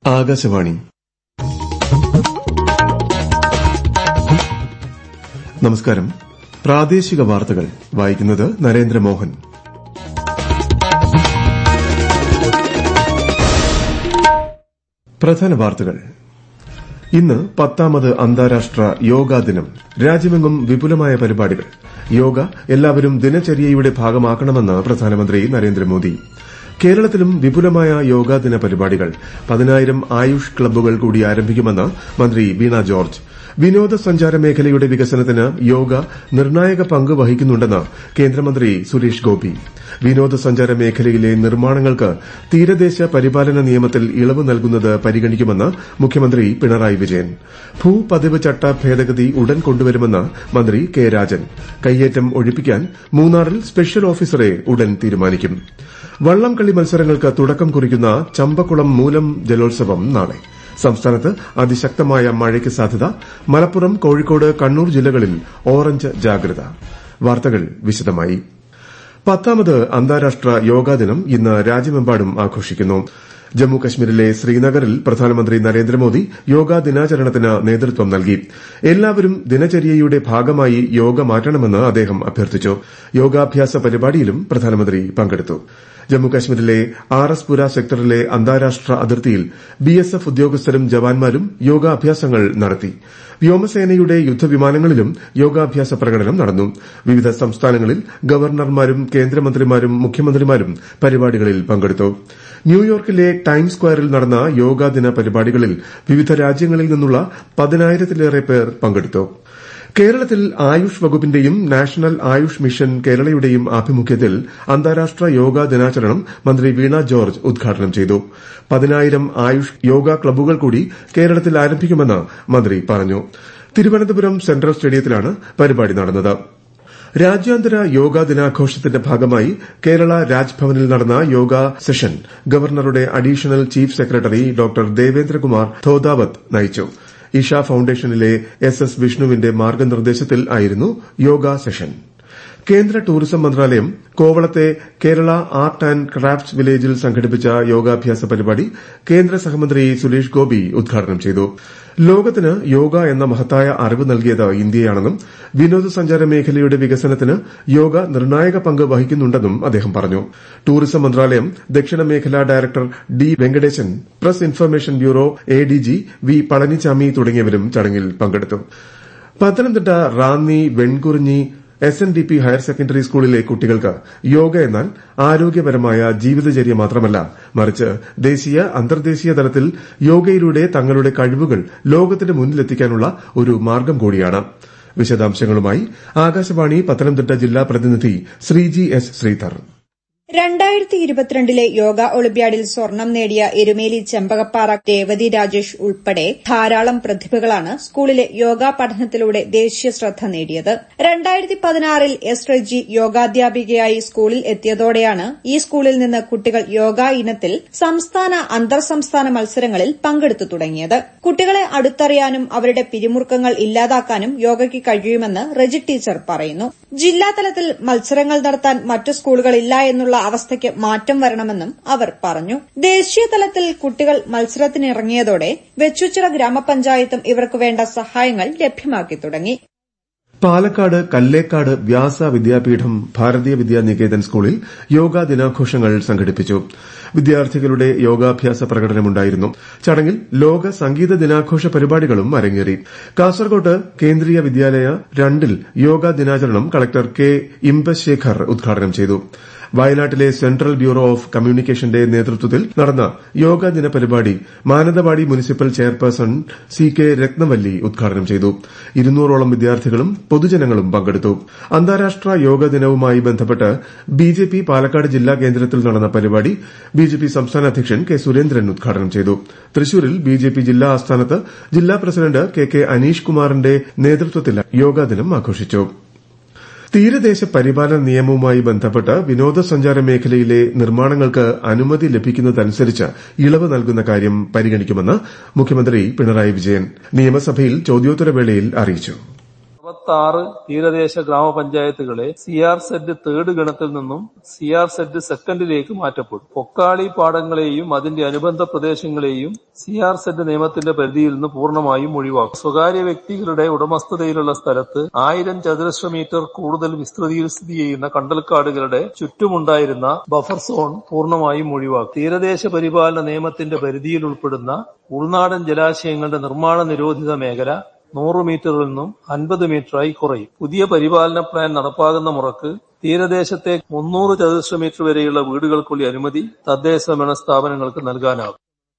ആകാശവാണി. നമസ്കാരം. പ്രാദേശിക വാർത്തകൾ വായിക്കുന്നത് നരേന്ദ്രമോഹൻ. പ്രധാന വാർത്തകൾ. ഇന്ന് 10ാമത് അന്താരാഷ്ട്ര യോഗാ ദിനം. രാജ്യമെങ്ങും വിപുലമായ പരിപാടികൾ. യോഗ എല്ലാവരും ദിനചര്യയുടെ ഭാഗമാക്കണമെന്ന് പ്രധാനമന്ത്രി നരേന്ദ്രമോദി. കേരളത്തിലും വിപുലമായ യോഗാ ദിന പരിപാടികൾ. 10,000 ആയുഷ് ക്ലബ്ബുകൾ കൂടി ആരംഭിക്കുമെന്ന് മന്ത്രി വീണ ജോർജ്. വിനോദസഞ്ചാര മേഖലയുടെ വികസനത്തിന് യോഗ നിർണായക പങ്ക് വഹിക്കുന്നുണ്ടെന്ന് കേന്ദ്രമന്ത്രി സുരേഷ് ഗോപി. വിനോദസഞ്ചാര മേഖലയിലെ നിർമ്മാണങ്ങൾക്ക് തീരദേശ പരിപാലന നിയമത്തിൽ ഇളവ് നൽകുന്നത് പരിഗണിക്കുമെന്ന് മുഖ്യമന്ത്രി പിണറായി വിജയൻ. ഭൂപതിവ് ചട്ട ഭേദഗതി ഉടൻ കൊണ്ടുവരുമെന്ന് മന്ത്രി കെ രാജൻ. കയ്യേറ്റം ഒഴിപ്പിക്കാൻ മൂന്നാറിൽ സ്പെഷ്യൽ ഓഫീസറെ ഉടൻ തീരുമാനിക്കും. വള്ളംകളി മത്സരങ്ങൾക്ക് തുടക്കം കുറിക്കുന്ന ചമ്പക്കുളം മൂലം ജലോത്സവം നാളെ. സംസ്ഥാനത്ത് അതിശക്തമായ മഴയ്ക്ക് സാധ്യത. മലപ്പുറം, കോഴിക്കോട്, കണ്ണൂർ ജില്ലകളിൽ ഓറഞ്ച് ജാഗ്രത. വാർത്തകൾ വിശദമായി. 10ാമത് അന്താരാഷ്ട്ര യോഗാ ദിനം ഇന്ന് രാജ്യമെമ്പാടും ആഘോഷിക്കുന്നു. ജമ്മു കശ്മീരിലെ ശ്രീനഗറിൽ പ്രധാനമന്ത്രി നരേന്ദ്രമോദി യോഗാ ദിനാചരണത്തിന് നേതൃത്വം നൽകി. എല്ലാവരും ദിനചര്യയുടെ ഭാഗമായി യോഗ മാറ്റണമെന്ന് അദ്ദേഹം അഭ്യർത്ഥിച്ചു. യോഗാഭ്യാസ പരിപാടിയിലും പ്രധാനമന്ത്രി പങ്കെടുത്തു. ജമ്മുകശ്മീരിലെ ആർഎസ്പുര സെക്ടറിലെ അന്താരാഷ്ട്ര അതിർത്തിയിൽ ബിഎസ്എഫ് ഉദ്യോഗസ്ഥരും ജവാന്മാരും യോഗാഭ്യാസങ്ങൾ നടത്തി. വ്യോമസേനയുടെ യുദ്ധവിമാനങ്ങളിലും യോഗാഭ്യാസ പ്രകടനം നടന്നു. വിവിധ സംസ്ഥാനങ്ങളിൽ ഗവർണർമാരും കേന്ദ്രമന്ത്രിമാരും മുഖ്യമന്ത്രിമാരും പരിപാടികളിൽ പങ്കെടുത്തു. ന്യൂയോർക്കിലെ ടൈംസ് സ്ക്വയറിൽ നടന്ന യോഗാ ദിന പരിപാടികളിൽ വിവിധ രാജ്യങ്ങളിൽ നിന്നുള്ള 10,000-ലേറെ പേർ പങ്കെടുത്തു. കേരളത്തിൽ ആയുഷ് വകുപ്പിന്റെയും നാഷണൽ ആയുഷ് മിഷൻ കേരളയുടെയും ആഭിമുഖ്യത്തിൽ അന്താരാഷ്ട്ര യോഗാ ദിനാചരണം മന്ത്രി വീണ ജോർജ് ഉദ്ഘാടനം ചെയ്തു. 10,000 ആയുഷ് യോഗ ക്ലബ്ബുകൾ കൂടി കേരളത്തിൽ ആരംഭിക്കുമെന്ന് മന്ത്രി പറഞ്ഞു. തിരുവനന്തപുരം സെൻട്രൽ സ്റ്റേഡിയത്തിലാണ് പരിപാടി നടന്നത്. രാജ്യാന്തര യോഗാ ദിനാഘോഷത്തിന്റെ ഭാഗമായി കേരള രാജ്ഭവനിൽ നടന്ന യോഗാ സെഷൻ ഗവർണറുടെ additional chief secretary doctor Devendra Kumar Dhodawat നയിച്ചു. ഇഷ ഫൌണ്ടേഷനിലെ എസ് വിഷ്ണുവിന്റെ മാർഗ്ഗനിർദ്ദേശത്തിൽ ആയിരുന്നു യോഗാ സെഷൻ. കേന്ദ്ര ടൂറിസം മന്ത്രാലയം കോവളത്തെ കേരള ആർട്ട് ആന്റ് ക്രാഫ്റ്റ്സ് വില്ലേജിൽ സംഘടിപ്പിച്ച യോഗാഭ്യാസ പരിപാടി കേന്ദ്ര സഹമന്ത്രി സുരേഷ് ഗോപി ഉദ്ഘാടനം ചെയ്തു. ലോകത്തിന് യോഗ എന്ന മഹത്തായ അറിവ് നൽകിയത് ഇന്ത്യയാണെന്നും വിനോദസഞ്ചാര മേഖലയുടെ വികസനത്തിന് യോഗ നിർണായക പങ്ക് വഹിക്കുന്നുണ്ടെന്നും അദ്ദേഹം പറഞ്ഞു. ടൂറിസം മന്ത്രാലയം ദക്ഷിണ മേഖലാ director D Venkatesan, press information bureau ADG V Palanichami തുടങ്ങിയവരും ചടങ്ങിൽ പങ്കെടുത്തു. Pathanamthitta Ranni Venkurinji SNDP higher secondary സ്കൂളിലെ കുട്ടികൾക്ക് യോഗ എന്നാൽ ആരോഗ്യപരമായ ജീവിതചര്യ മാത്രമല്ല, മറിച്ച് ദേശീയ അന്തർദേശീയ തലത്തിൽ യോഗയിലൂടെ തങ്ങളുടെ കഴിവുകൾ ലോകത്തിന് മുന്നിലെത്തിക്കാനുള്ള ഒരു മാർഗ്ഗം കൂടിയാണ്. വിശദാംശങ്ങളുമായി ആകാശവാണി പത്തനംതിട്ട ജില്ലാ പ്രതിനിധി ശ്രീജി എസ് ശ്രീധർ. 2022 യോഗ ഒളിമ്പ്യാഡിൽ സ്വർണം നേടിയ എരുമേലി ചെമ്പകപ്പാറ രേവതി രാജേഷ് ഉൾപ്പെടെ ധാരാളം പ്രതിഭകളാണ് സ്കൂളിലെ യോഗാ പഠനത്തിലൂടെ ദേശീയ ശ്രദ്ധ നേടിയത്. 2016 എസ് റെജി യോഗാധ്യാപികയായി സ്കൂളിൽ എത്തിയതോടെയാണ് ഈ സ്കൂളിൽ നിന്ന് കുട്ടികൾ യോഗ ഇനത്തിൽ സംസ്ഥാന അന്തർ സംസ്ഥാന മത്സരങ്ങളിൽ പങ്കെടുത്തു തുടങ്ങിയത്. കുട്ടികളെ അടുത്തറിയാനും അവരുടെ പിരിമുറുക്കങ്ങൾ ഇല്ലാതാക്കാനും യോഗയ്ക്ക് കഴിയുമെന്ന് റെജി ടീച്ചർ പറയുന്നു. ജില്ലാതലത്തിൽ മത്സരങ്ങൾ നടത്താൻ മറ്റു സ്കൂളുകളില്ല എന്നുള്ള അവസ്ഥയ്ക്ക് മാറ്റം വരണമെന്നും അവർ പറഞ്ഞു. ദേശീയ തലത്തിൽ കുട്ടികൾ മത്സരത്തിനിറങ്ങിയതോടെ വെച്ചുച്ചിറ ഗ്രാമപഞ്ചായത്തും ഇവർക്ക് വേണ്ട സഹായങ്ങൾ ലഭ്യമാക്കി തുടങ്ങി. പാലക്കാട് കല്ലേക്കാട് വ്യാസ വിദ്യാപീഠം ഭാരതീയ വിദ്യാനികേതൻ സ്കൂളിൽ യോഗാ ദിനാഘോഷങ്ങൾ സംഘടിപ്പിച്ചു. വിദ്യാർത്ഥികളുടെ യോഗാഭ്യാസ പ്രകടനമുണ്ടായിരുന്നു. ചടങ്ങിൽ ലോക സംഗീത ദിനാഘോഷ പരിപാടികളും അരങ്ങേറി. കാസർകോട്ട് കേന്ദ്രീയ വിദ്യാലയ 2-ൽ യോഗാ ദിനാചരണം കളക്ടർ കെ ഇമ്പശേഖർ ഉദ്ഘാടനം ചെയ്തു. വയനാട്ടിലെ സെൻട്രൽ ബ്യൂറോ ഓഫ് കമ്മ്യൂണിക്കേഷന്റെ നേതൃത്വത്തിൽ നടന്ന യോഗാ ദിന പരിപാടി Mananthavady municipal chairperson CK Rathnavalli ഉദ്ഘാടനം ചെയ്തു. 200ഓളം വിദ്യാർത്ഥികളും പൊതുജനങ്ങളും പങ്കെടുത്തു. അന്താരാഷ്ട്ര യോഗ ദിനവുമായി ബന്ധപ്പെട്ട് BJP പാലക്കാട് ജില്ലാ കേന്ദ്രത്തിൽ നടന്ന പരിപാടി BJP സംസ്ഥാന അധ്യക്ഷൻ കെ സുരേന്ദ്രൻ ഉദ്ഘാടനം ചെയ്തു. തൃശൂരിൽ BJP ജില്ലാ ആസ്ഥാനത്ത് ജില്ലാ പ്രസിഡന്റ് KK അനീഷ് കുമാറിന്റെ നേതൃത്വത്തിൽ യോഗാ ദിനം ആഘോഷിച്ചു. തീരദേശ പരിപാലന നിയമവുമായി ബന്ധപ്പെട്ട് വിനോദസഞ്ചാര മേഖലയിലെ നിർമ്മാണങ്ങൾക്ക് അനുമതി ലഭിക്കുന്നതനുസരിച്ച് ഇളവ് നൽകുന്ന കാര്യം പരിഗണിക്കുമെന്ന് മുഖ്യമന്ത്രി പിണറായി വിജയൻ നിയമസഭയിൽ ചോദ്യോത്തരവേളയിൽ അറിയിച്ചു. 66 തീരദേശ ഗ്രാമപഞ്ചായത്തുകളെ CR-സെഡ് തേർഡ് ഗണത്തിൽ നിന്നും CR-സെഡ് സെക്കൻഡിലേക്ക് മാറ്റപ്പെടും. പൊക്കാളി പാടങ്ങളെയും അതിന്റെ അനുബന്ധ പ്രദേശങ്ങളെയും CR-സെഡ് നിയമത്തിന്റെ പരിധിയിൽ നിന്ന് പൂർണ്ണമായും ഒഴിവാക്കും. സ്വകാര്യ വ്യക്തികളുടെ ഉടമസ്ഥതയിലുള്ള സ്ഥലത്ത് 1000 ചതുരശ്ര മീറ്റർ കൂടുതൽ വിസ്തൃതിയിൽ സ്ഥിതി ചെയ്യുന്ന കണ്ടൽക്കാടുകളുടെ ചുറ്റുമുണ്ടായിരുന്ന ബഫർ സോൺ പൂർണ്ണമായും ഒഴിവാക്കും. തീരദേശ പരിപാലന നിയമത്തിന്റെ പരിധിയിൽ ഉൾപ്പെടുന്ന ഉൾനാടൻ ജലാശയങ്ങളുടെ നിർമ്മാണ നിരോധിത മേഖല 100 മീറ്ററിൽ നിന്നും 50 മീറ്ററായി കുറയും. പുതിയ പരിപാലന പ്ലാൻ നടപ്പാകുന്ന മുറക്ക് തീരദേശത്തെ 300 ചതുരശ്ര മീറ്റർ വരെയുള്ള വീടുകൾക്കുള്ള അനുമതി തദ്ദേശഭരണ സ്ഥാപനങ്ങൾക്ക് നൽകാനാകും.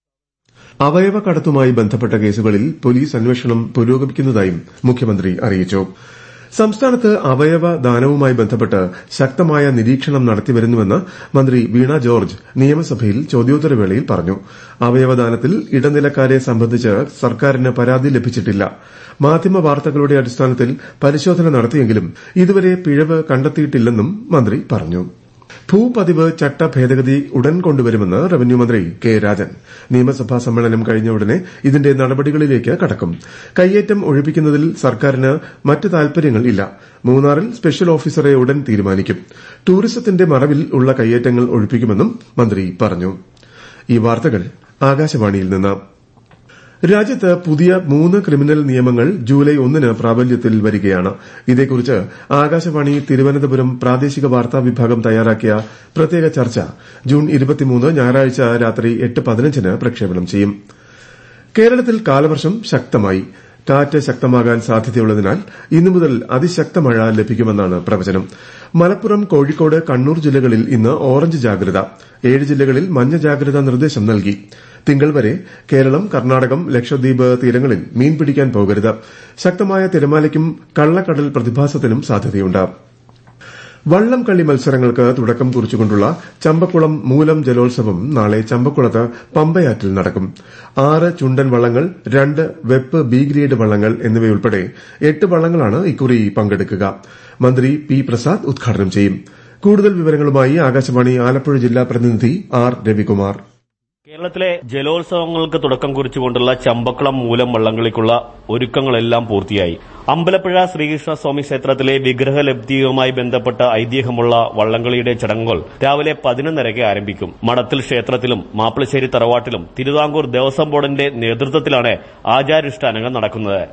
അവയവ കടത്തുമായി ബന്ധപ്പെട്ട കേസുകളിൽ പോലീസ് അന്വേഷണം പുരോഗമിക്കുന്നതായും മുഖ്യമന്ത്രി അറിയിച്ചു. സംസ്ഥാനത്ത് അവയവ ദാനവുമായി ബന്ധപ്പെട്ട് ശക്തമായ നിരീക്ഷണം നടത്തിവരുന്നുവെന്ന് മന്ത്രി വീണ ജോർജ് നിയമസഭയിൽ ചോദ്യോത്തരവേളയിൽ പറഞ്ഞു. അവയവദാനത്തിൽ ഇടനിലക്കാരെ സംബന്ധിച്ച് സർക്കാരിന് പരാതി ലഭിച്ചിട്ടില്ല. മാധ്യമ വാർത്തകളുടെ അടിസ്ഥാനത്തിൽ പരിശോധന നടത്തിയെങ്കിലും ഇതുവരെ പിഴവ് കണ്ടെത്തിയിട്ടില്ലെന്നും മന്ത്രി പറഞ്ഞു. ഭൂപതിവ് ചട്ട ഭേദഗതി ഉടൻ കൊണ്ടുവരുമെന്ന് റവന്യൂ മന്ത്രി കെ രാജൻ. നിയമസഭാ സമ്മേളനം കഴിഞ്ഞ ഉടനെ ഇതിന്റെ നടപടികളിലേക്ക് കടക്കും. കയ്യേറ്റം ഒഴിപ്പിക്കുന്നതിൽ സർക്കാരിന് മറ്റ് താൽപര്യങ്ങൾ ഇല്ല. മൂന്നാറിൽ സ്പെഷ്യൽ ഓഫീസറെ ഉടൻ തീരുമാനിക്കും. ടൂറിസത്തിന്റെ മറവിൽ ഉള്ള കയ്യേറ്റങ്ങൾ ഒഴിപ്പിക്കുമെന്നും മന്ത്രി പറഞ്ഞു. ഈ വാർത്തകൾ ആകാശവാണിയിൽ നിന്ന്. രാജ്യത്ത് പുതിയ 3 ക്രിമിനൽ നിയമങ്ങൾ ജൂലൈ 1 പ്രാബല്യത്തിൽ വരികയാണ്. ഇതേക്കുറിച്ച് ആകാശവാണി തിരുവനന്തപുരം പ്രാദേശിക വാർത്താ വിഭാഗം തയ്യാറാക്കിയ പ്രത്യേക ചർച്ച ജൂൺ 23 ഞായറാഴ്ച രാത്രി 8:15 പ്രക്ഷേപണം ചെയ്യും. കേരളത്തിൽ കാലവർഷം ശക്തമായി. കാറ്റ് ശക്തമാകാൻ സാധ്യതയുള്ളതിനാൽ ഇന്നു മുതൽ അതിശക്ത മഴ ലഭിക്കുമെന്നാണ് പ്രവചനം. മലപ്പുറം, കോഴിക്കോട്, കണ്ണൂർ ജില്ലകളിൽ ഇന്ന് ഓറഞ്ച് ജാഗ്രത. 7 ജില്ലകളിൽ മഞ്ഞ ജാഗ്രതാ നിർദ്ദേശം നൽകി. തിങ്കൾ വരെ കേരളം, കർണാടകം, ലക്ഷദ്വീപ് തീരങ്ങളിൽ മീൻ പിടിക്കാൻ പോകരുത്. ശക്തമായ തിരമാലയ്ക്കും കള്ളക്കടൽ പ്രതിഭാസത്തിനും സാധ്യതയുണ്ട്. വള്ളംകളി മത്സരങ്ങൾക്ക് തുടക്കം കുറിച്ചുകൊണ്ടുള്ള ചമ്പക്കുളം മൂലം ജലോത്സവം നാളെ ചമ്പക്കുളത്ത് പമ്പയാറ്റിൽ നടക്കും. 6 ചുണ്ടൻ വള്ളങ്ങൾ, 2 വെപ്പ് ബി ഗ്രേഡ് വള്ളങ്ങൾ എന്നിവയുൾപ്പെടെ 8 വള്ളങ്ങളാണ് ഇക്കുറി പങ്കെടുക്കുക. മന്ത്രി പി പ്രസാദ് ഉദ്ഘാടനം ചെയ്യും. കൂടുതൽ വിവരങ്ങളുമായി ആകാശവാണി ആലപ്പുഴ ജില്ലാ പ്രതിനിധി ആർ രവികുമാർ. കേരളത്തിലെ ജലോത്സവങ്ങൾക്ക് തുടക്കം കുറിച്ചുകൊണ്ടുള്ള ചമ്പക്കുളം മൂലം വള്ളംകളിക്കുള്ള ഒരുക്കങ്ങളെല്ലാം പൂർത്തിയായി. അമ്പലപ്പുഴ ശ്രീകൃഷ്ണസ്വാമി ക്ഷേത്രത്തിലെ വിഗ്രഹലബ്ധിയുമായി ബന്ധപ്പെട്ട ഐതിഹ്യമുള്ള വള്ളംകളിയുടെ ചടങ്ങുകൾ രാവിലെ 11:30 ആരംഭിക്കും. മഠത്തിൽ ക്ഷേത്രത്തിലും മാപ്പിളശ്ശേരി തറവാട്ടിലും തിരുവിതാംകൂർ ദേവസ്വം ബോർഡിന്റെ നേതൃത്വത്തിലാണ് ആചാരാനുഷ്ഠാനങ്ങൾ നടക്കുന്നത്.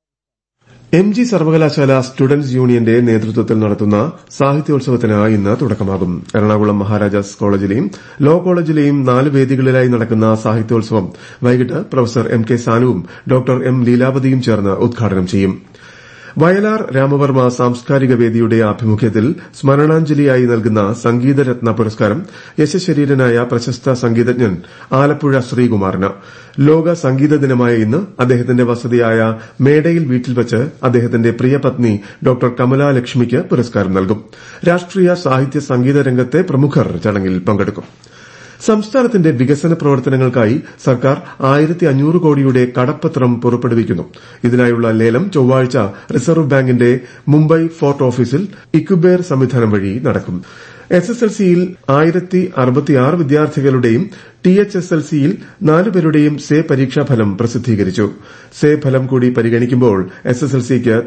MG സർവകലാശാല സ്റ്റുഡന്റ്സ് യൂണിയന്റെ നേതൃത്വത്തിൽ നടത്തുന്ന സാഹിത്യോത്സവത്തിന് ഇന്ന് തുടക്കമാകും. എറണാകുളം മഹാരാജാസ് കോളേജിലെയും ലോ കോളേജിലെയും 4 വേദികളിലായി നടക്കുന്ന സാഹിത്യോത്സവം വൈകിട്ട് പ്രൊഫസർ MK സാനുവും ഡോക്ടർ M ലീലാവതിയും ചേർന്ന് ഉദ്ഘാടനം ചെയ്യും. വയലാർ രാമവർമ്മ സാംസ്കാരിക വേദിയുടെ ആഭിമുഖ്യത്തിൽ സ്മരണാഞ്ജലിയായി നൽകുന്ന സംഗീതരത്ന പുരസ്കാരം യശശരീരനായ പ്രശസ്ത സംഗീതജ്ഞൻ ആലപ്പുഴ ശ്രീകുമാറിന്. ലോക സംഗീത ദിനമായ ഇന്ന് അദ്ദേഹത്തിന്റെ വസതിയായ മേടയിൽ വീട്ടിൽ വച്ച് അദ്ദേഹത്തിന്റെ പ്രിയപത്നി ഡോക്ടർ കമലാ ലക്ഷ്മിക്ക് പുരസ്കാരം നൽകും. രാഷ്ട്രീയ, സാഹിത്യ, സംഗീത രംഗത്തെ പ്രമുഖർ ചടങ്ങിൽ പങ്കെടുക്കും. സംസ്ഥാനത്തിന്റെ വികസന പ്രവർത്തനങ്ങൾക്കായി സർക്കാർ 1500 കോടിയുടെ കടപ്പത്രം പുറപ്പെടുവിക്കുന്നു. ഇതിനായുള്ള ലേലം ചൊവ്വാഴ്ച റിസർവ് ബാങ്കിന്റെ മുംബൈ ഫോർട്ട് ഓഫീസിൽ ഇക്യുബേർ സംവിധാനം വഴി നടക്കും. SSLCയിൽ 1066 വിദ്യാർത്ഥികളുടെയും THSLCയിൽ 4 പേരുടെയും സേ പരീക്ഷാഫലം പ്രസിദ്ധീകരിച്ചു. സേ ഫലം കൂടി പരിഗണിക്കുമ്പോൾ SSLCക്ക്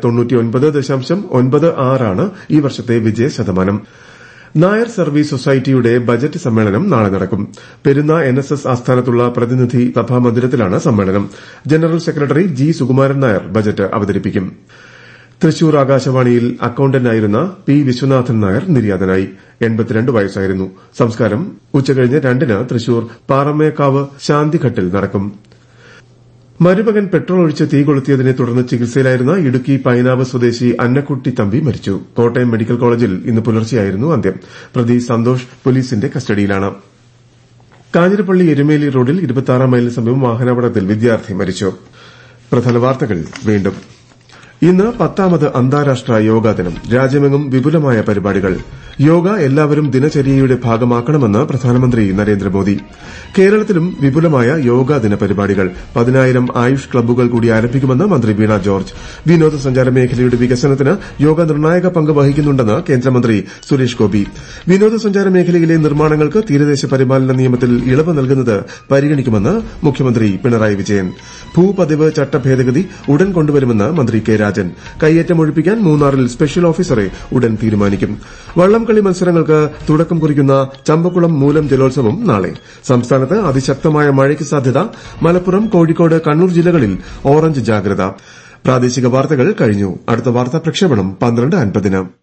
99.96 ആണ് ഈ വർഷത്തെ വിജയ ശതമാനം. നായർ സർവീസ് സൊസൈറ്റിയുടെ ബജറ്റ് സമ്മേളനം നാളെ നടക്കും. പെരുന്ന NSS ആസ്ഥാനത്തുള്ള പ്രതിനിധി സഭാ മന്ദിരത്തിലാണ് സമ്മേളനം. General secretary G Sukumaran Nair budget അവതരിപ്പിക്കും. തൃശൂർ ആകാശവാണിയിൽ അക്കൌണ്ടന്റായിരുന്ന P വിശ്വനാഥൻ നായർ നിര്യാതനായി. 82 വയസ്സായിരുന്നു. സംസ്കാരം ഉച്ചകഴിഞ്ഞ് 2-ന് തൃശൂർ പാറമേക്കാവ് ശാന്തിഘട്ടിൽ നടക്കും. മരുമകൻ പെട്രോൾ ഒഴിച്ച് തീ കൊളുത്തിയതിനെ തുടർന്ന് ചികിത്സയിലായിരുന്ന ഇടുക്കി പൈനാവ് സ്വദേശി അന്നക്കുട്ടി തമ്പി മരിച്ചു. കോട്ടയം മെഡിക്കൽ കോളേജിൽ ഇന്ന് പുലർച്ചെയായിരുന്നു അന്ത്യം. പ്രതി സന്തോഷ് പോലീസിന്റെ കസ്റ്റഡിയിലാണ്. കാഞ്ഞിരപ്പള്ളി എരുമേലി റോഡിൽ 26 മൈലിന് സമീപം വാഹനാപകടത്തിൽ വിദ്യാർത്ഥി മരിച്ചു. പ്രധാന വാർത്തകൾ വീണ്ടും. ഇന്ന് 10ാമത് അന്താരാഷ്ട്ര യോഗാ ദിനം. രാജ്യമെങ്ങും വിപുലമായ പരിപാടികൾ. യോഗ എല്ലാവരും ദിനചര്യയുടെ ഭാഗമാക്കണമെന്ന് പ്രധാനമന്ത്രി നരേന്ദ്രമോദി. കേരളത്തിലും വിപുലമായ യോഗാ ദിന പരിപാടികൾ. 10,000 ആയുഷ് ക്ലബ്ബുകൾ കൂടി ആരംഭിക്കുമെന്ന് മന്ത്രി വീണ ജോർജ്. വിനോദസഞ്ചാര മേഖലയുടെ വികസനത്തിന് യോഗ നിർണായക പങ്ക് വഹിക്കുന്നുണ്ടെന്ന് കേന്ദ്രമന്ത്രി സുരേഷ് ഗോപി. വിനോദസഞ്ചാര മേഖലയിലെ നിർമ്മാണങ്ങൾക്ക് തീരദേശ പരിപാലന നിയമത്തിൽ ഇളവ് നൽകുന്നത് പരിഗണിക്കുമെന്ന് മുഖ്യമന്ത്രി പിണറായി വിജയൻ. ഭൂപതിവ് ചട്ട ഭേദഗതി ഉടൻ കൊണ്ടുവരുമെന്ന് മന്ത്രി കെ രാജൻ. രാജൻ. കൈയേറ്റം ഒഴിപ്പിക്കാൻ മൂന്നാറിൽ സ്പെഷ്യൽ ഓഫീസറെ ഉടൻ തീരുമാനിക്കും. വള്ളംകളി മത്സരങ്ങൾക്ക് തുടക്കം കുറിക്കുന്ന ചമ്പക്കുളം മൂലം ജലോത്സവം നാളെ. സംസ്ഥാനത്ത് അതിശക്തമായ മഴയ്ക്ക് സാധ്യത. മലപ്പുറം, കോഴിക്കോട്, കണ്ണൂർ ജില്ലകളിൽ ഓറഞ്ച് ജാഗ്രത. പ്രാദേശിക വാർത്തകൾ കഴിഞ്ഞു. അടുത്ത വാർത്താ പ്രക്ഷേപണം 12:50.